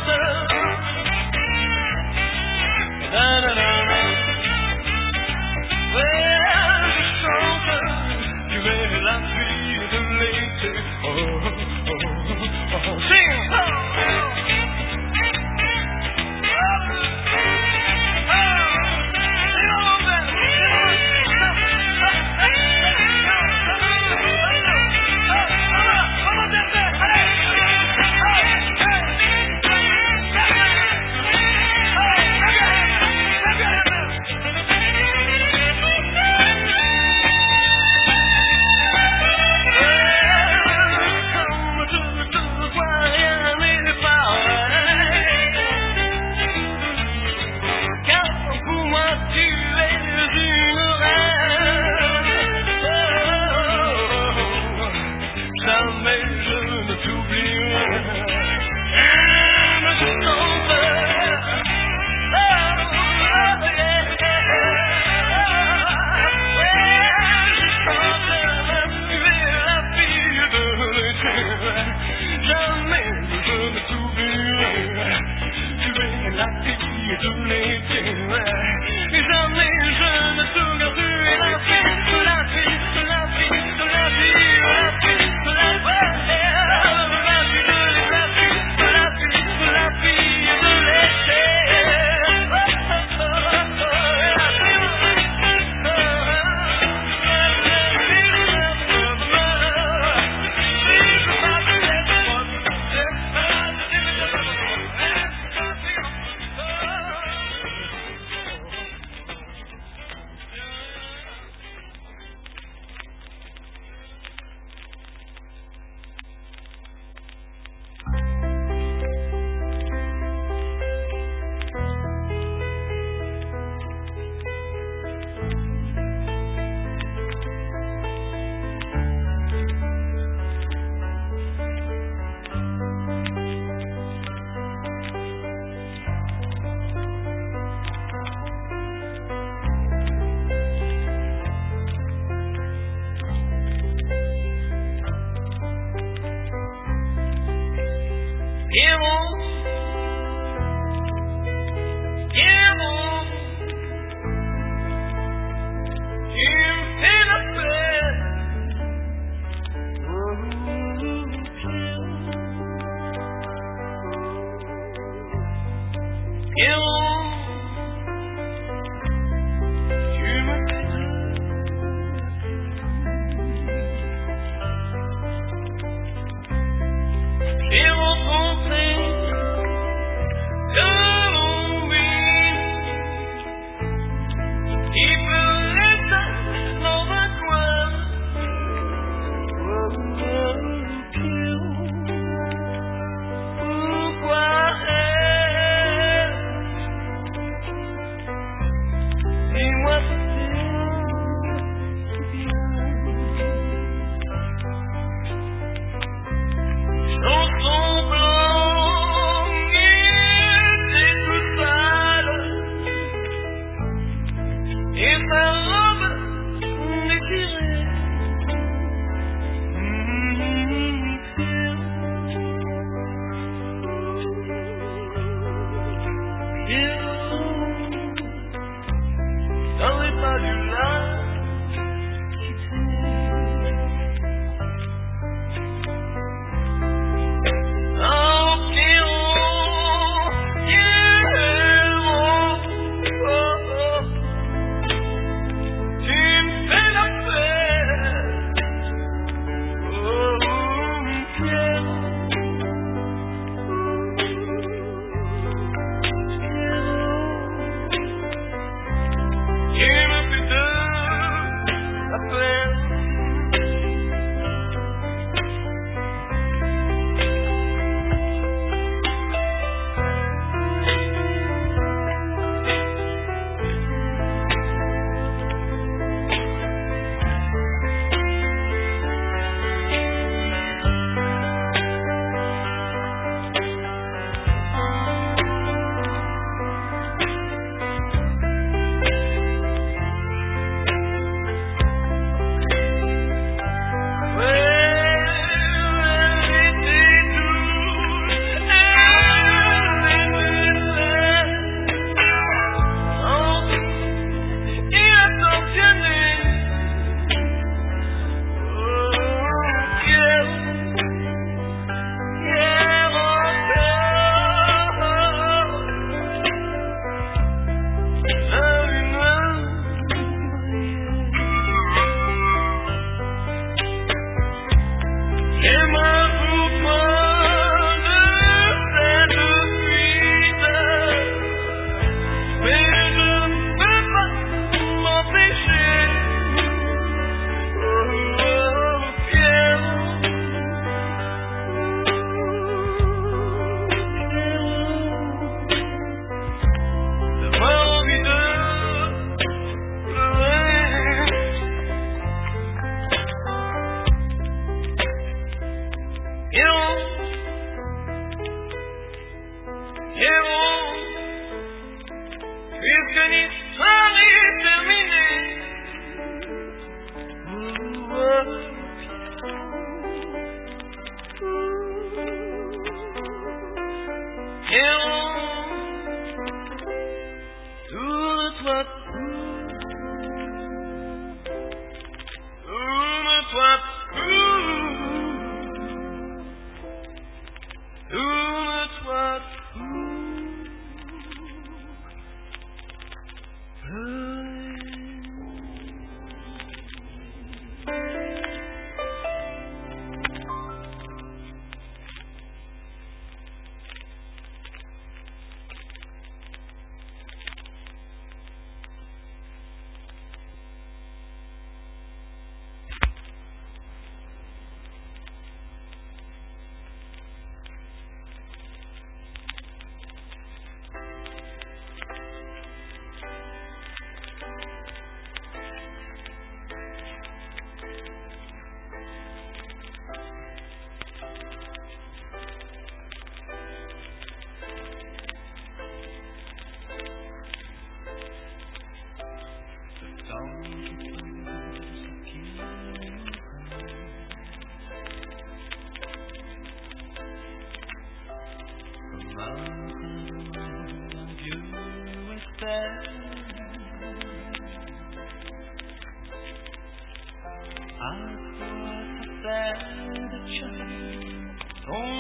J'ai rencontré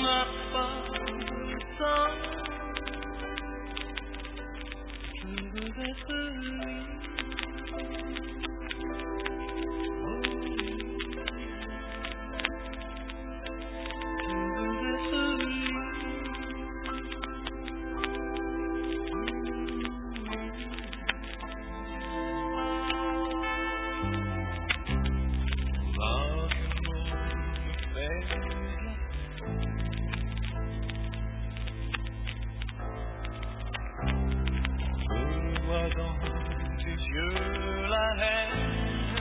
n'a pas le temps, je veux être libre. Dans tes yeux la haine,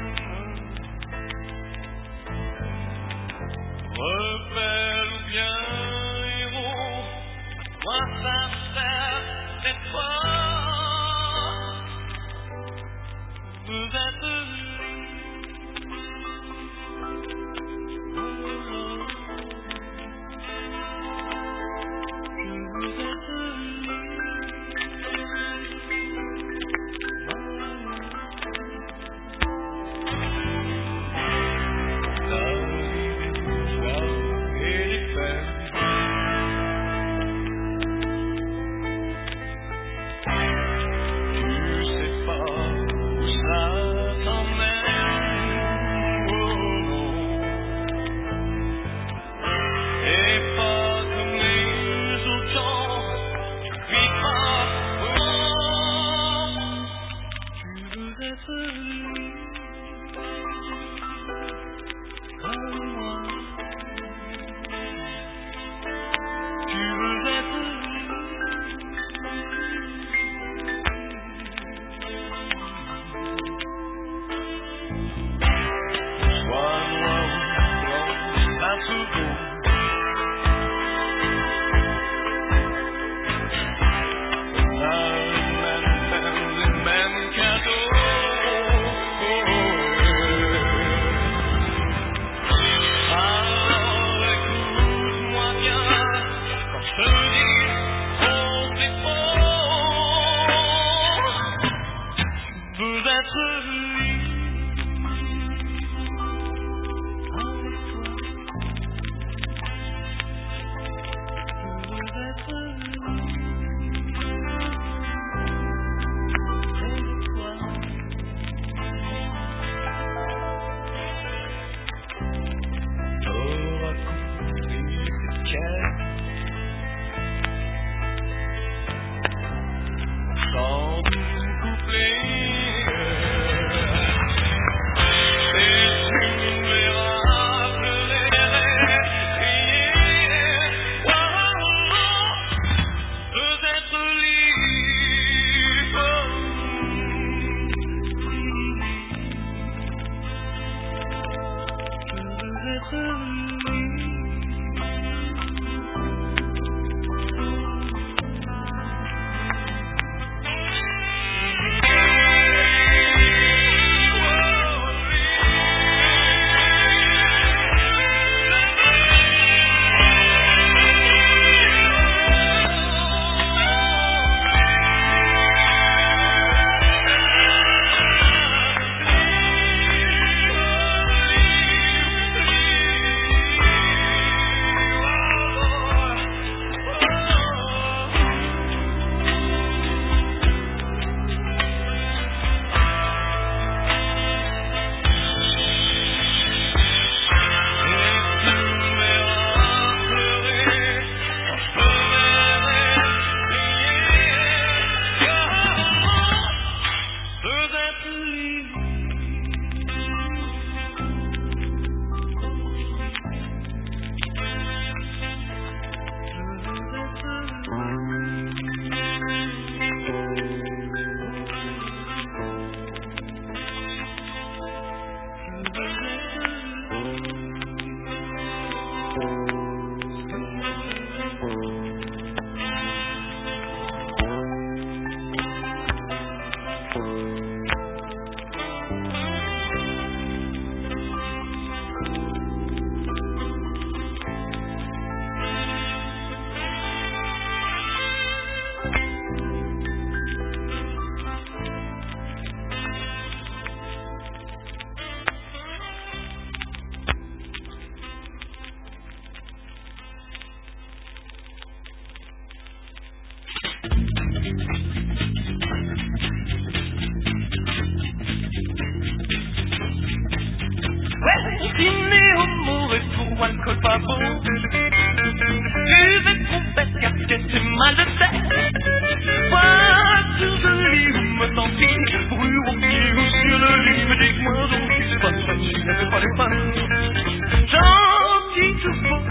rebelle ou bien héros, moi sincère c'est toi, vous êtes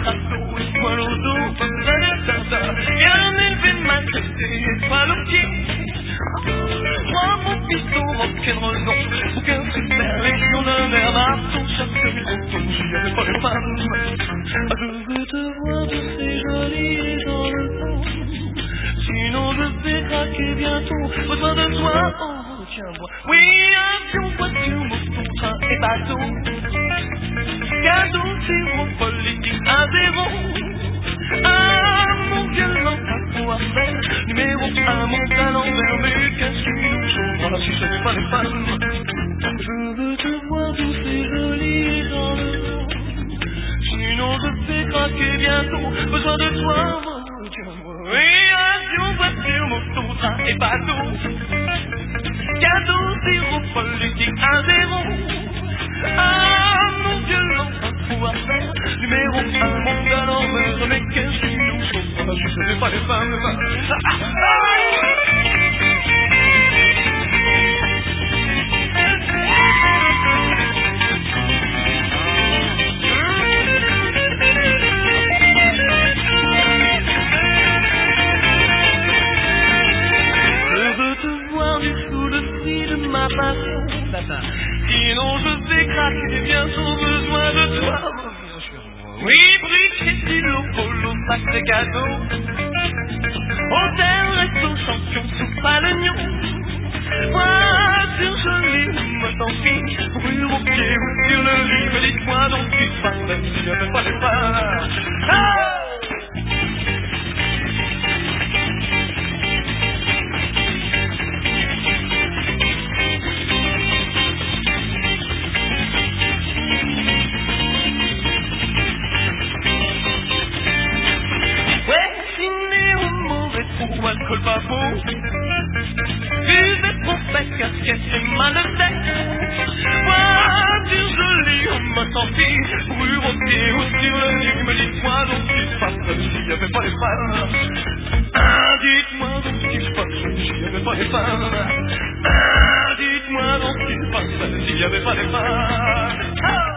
bateau, étoile au dos, viens m'élever ma tête et étoile au pied. Moi mon piston, rock'n'roll non, aucun super légion d'un air marteau, chaque gros j'y avais pas les femmes. Je veux te voir danser jolie dans le vent, sinon je vais craquer bientôt, besoin de toi, oh tiens-moi. Oui, avion, voiture, moto, train et bateau, cadeau, zéro, politique, à zéro. Ah, mon violent savoir-faire, numéro 1, mon talent vert, mais qu'est-ce qui nous sauvera si ce n'est pas les femmes? Je veux te voir douce et jolie dans le vent, sinon je fais craquer bientôt, besoin de toi, oh, tiens-moi. Oui, avion, voiture, moto, train et bateau, cadeau, zéro, politique, à zéro. Ah, mon violent savoir-faire, numéro 1, mon talent vert, mais qu'est-ce qui nous sauvera si ce n'est pas les femmes? Je veux te voir dessous le fil de ma passion, sinon je vais craquer, bientôt besoin de toi. Oui, briques et stylo, polo, sac de cadeaux, hôtel, resto, champion, soupe à l'oignon, voiture jolie, me tant pis, brûle au pied ou sur le lit, mais dis-moi donc tu te parles, même si je ne pas les pas. Ah! Alcool pas beau, buvette, trompette, casquette et mal de tête, voiture jolie, on m'a senti, brûle au pied ou sur le lit, mais dis-moi donc ce qui se passe s'il n'y avait pas les femmes. Ah, dites-moi donc ce qui se passe s'il n'y avait pas les femmes. Ah, dites-moi donc ce qui se passe s'il n'y avait pas les femmes. Ah!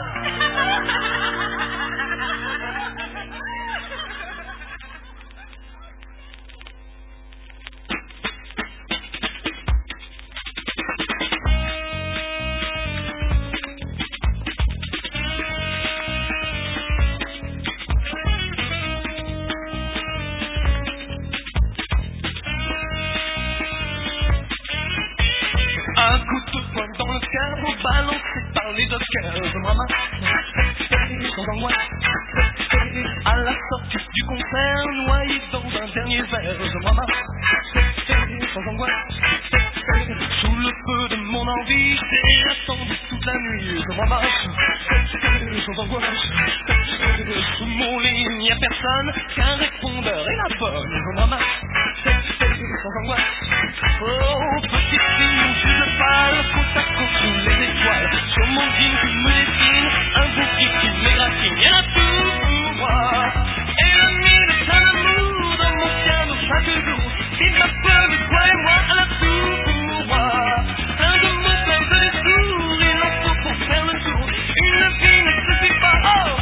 Un coup de poing dans le cœur, balancé par les dockers. Je me ramasse, sans angoisse, à la sortie du concert, noyé dans un dernier verre. Je me ramasse, sans angoisse, sous le feu de mon envie, j'ai attendu toute la nuit. Je me ramasse, sans angoisse, sous mon lit, il n'y a personne qu'un répondeur et la bonne. Je me ramasse, sans angoisse, oh petite fille, je pâle, côte à côte sous les étoiles, sur mon jean qui me dessine, un bouquet qui m'égratine, y'en a tout pour moi, et la mine est plein d'amour dans mon piano chaque jour, il m'appelle de toi et moi, elle a tout pour moi, plein de mots, plein de détours, il en faut pour faire le tour, une vie ne suffit pas, oh.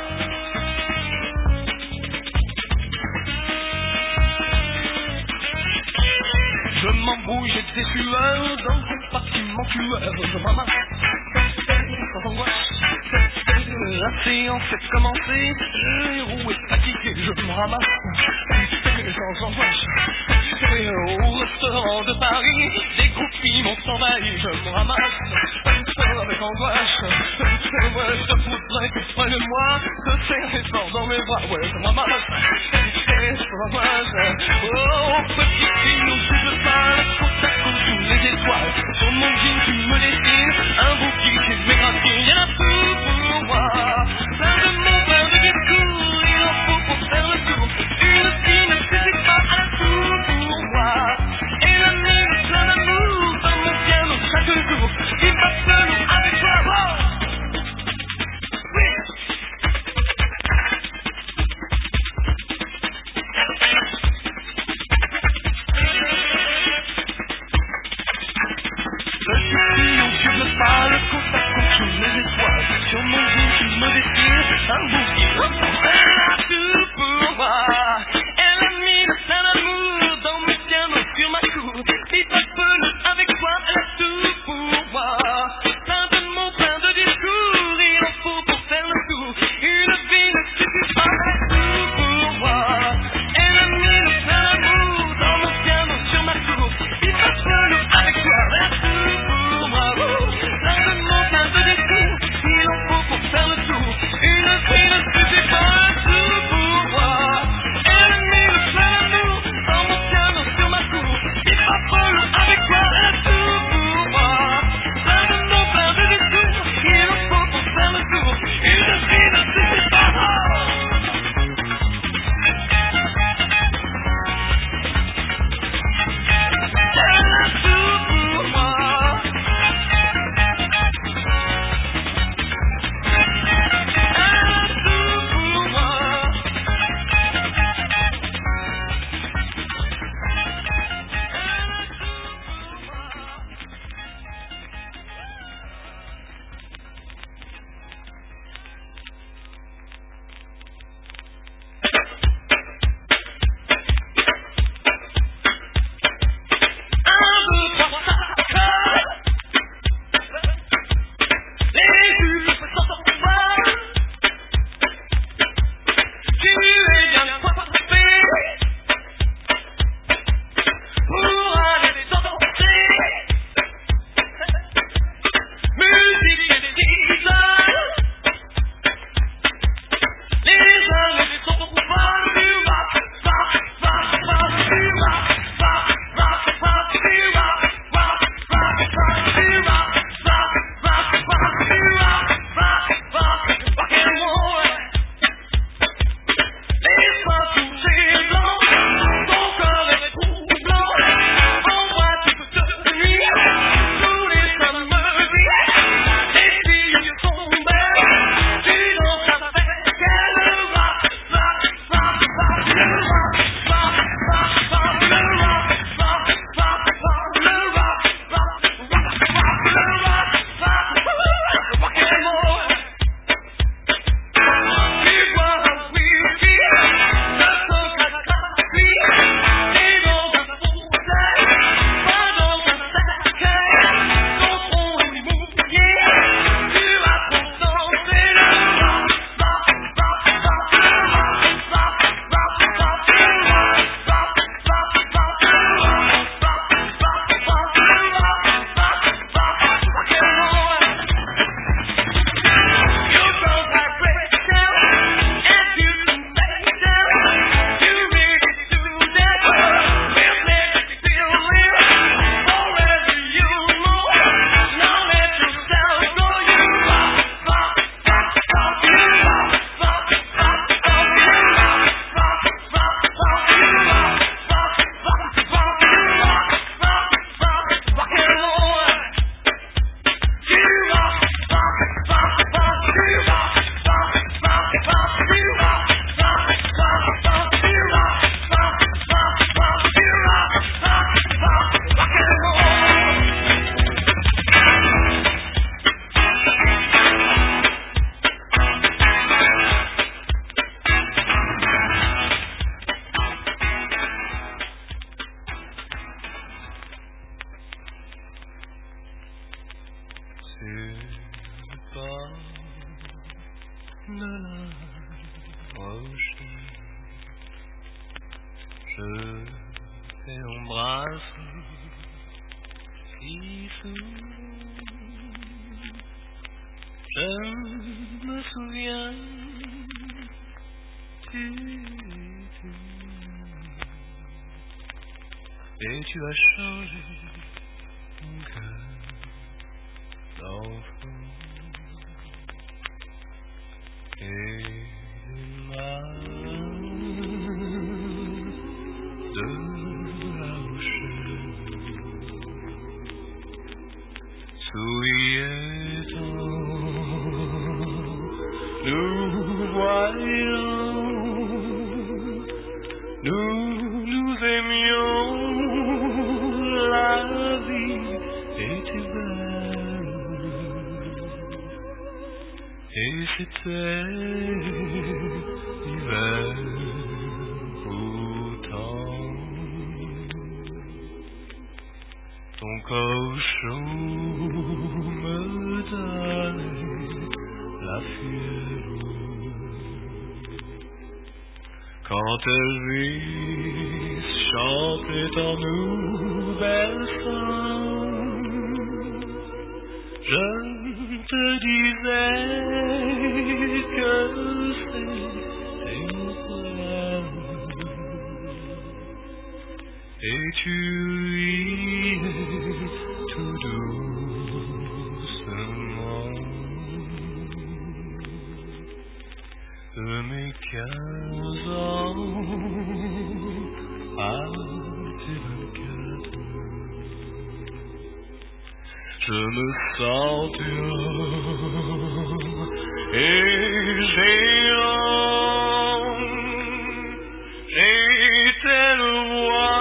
Je m'embrouille, j'ai des sueurs dans un compartiment tueur. Je m'amasse, sans angoisse. La séance est commencée, le héros est fatigué. Je me ramasse, sans angoisse. Au restaurant de Paris, des groupies m'ont envahi. Je me ramasse, avec angoisse. Ouais, je voudrais que tu prennes moi, te serrer fort dans mes bras. Ouais, je me ramasse, sans angoisse. Oh, petite fille, nous je parle, côte à côte sous les étoiles. Sur mon jean, tu me dessines, un bouquet qui m'égratine. Y'en a tout pour moi, plein de mots, plein de discours, il en faut pour faire le tour. Une fille ne suffit pas, elle a tout pour moi. Et la mine est plein d'amour dans mon piano chaque jour. Il va seul avec toi, oh. Oui. Je suis au Dieu me parle, côte à côte sous les étoiles. Sur mon jean, tu me dessines. Je t'embrasse ici. Je me souviens, et tu as changé mon cœur d'enfant et ma de la Rochelle. Souillet-en, nous voyons, nous aimions, la vie était belle, et c'était l'hiver pourtant. Ton corps chaud me donnait la fièvre quand Elvis chantait en nouvelle sang. Je te disais que c'était mon frère, et tu riais tout doucement de mes 15 ans à tes 24. Je me sentais homme et géant. J'étais le roi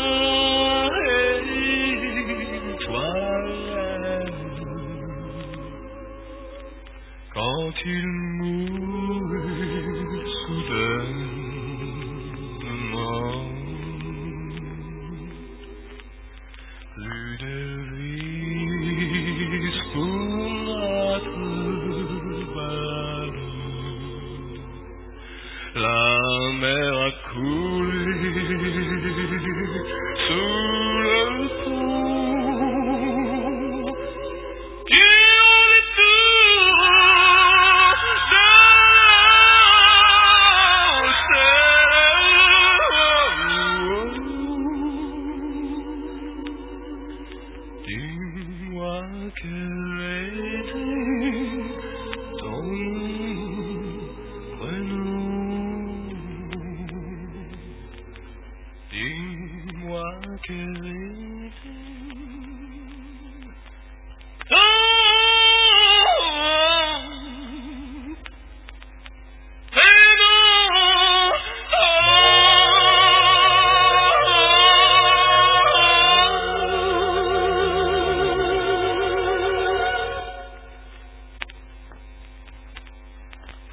et toi la reine. Quand il mourut soudainement, plus d'Elvis pour notre balade. La mer a coulé